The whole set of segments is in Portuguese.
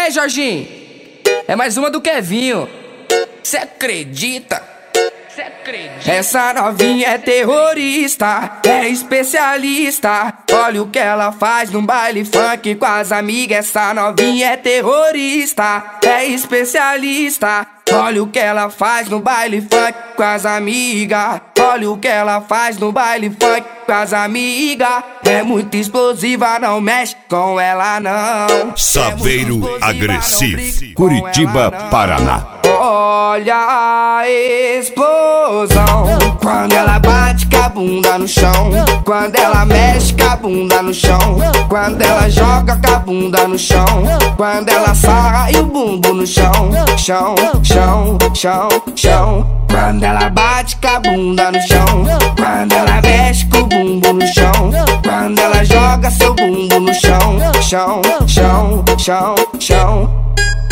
aí, Jorginho? É mais uma do Kevinho. Cê acredita? Essa novinha é terrorista, é especialista. Olha o que ela faz num baile funk com as amigas. Essa novinha é terrorista, é especialista. Olha o que ela faz no baile funk com as amigas. Olha o que ela faz no baile funk com as amigas. É muito explosiva, não mexe com ela não. Saveiro Agressivo, Curitiba, Paraná. Olha a explosão quando ela bate com a bunda no chão, quando ela mexe com a bunda no chão, quando ela joga com a bunda no chão, quando ela sarra e o bumbum no chão, chão, chão, chão, chão. Quando ela bate com a bunda no chão, quando ela mexe com o bumbum no chão, quando ela joga seu bumbum no chão, chão, chão, chão, chão.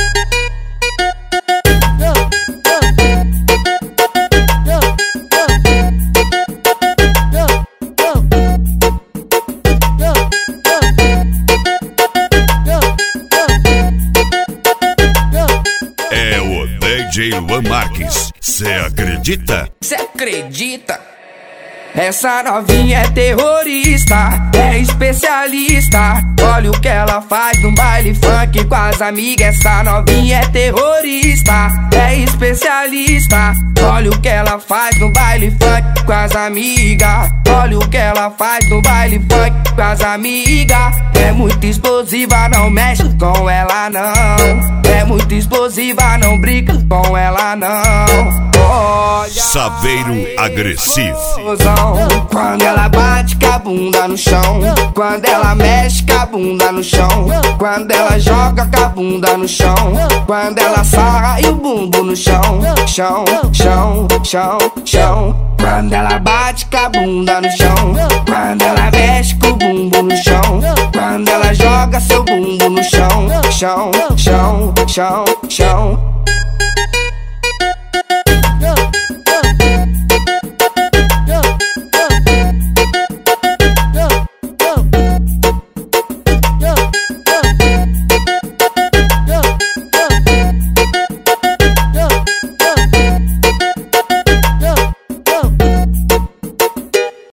É o DJ Luan Marques. Cê acredita? Cê acredita? Essa novinha é terrorista, é especialista. Olha o que ela faz num baile funk com as amigas. Essa novinha é terrorista, é especialista. Olha o que ela faz no baile funk com as amigas. Olha o que ela faz no baile funk com as amigas. É muito explosiva, não mexe com ela não. É muito explosiva, não brinca com ela não. Olha Saveiro Agressivo. Quando ela bate com a bunda no chão, quando ela mexe com a bunda no chão, quando ela joga com a bunda no chão, quando ela sarra e o bumbum no chão, chão, chão, chão, chão. Quando ela bate com a bunda no chão, quando ela mexe com o bumbum no chão, quando ela joga seu bumbum no chão, chão, chão, chão, chão.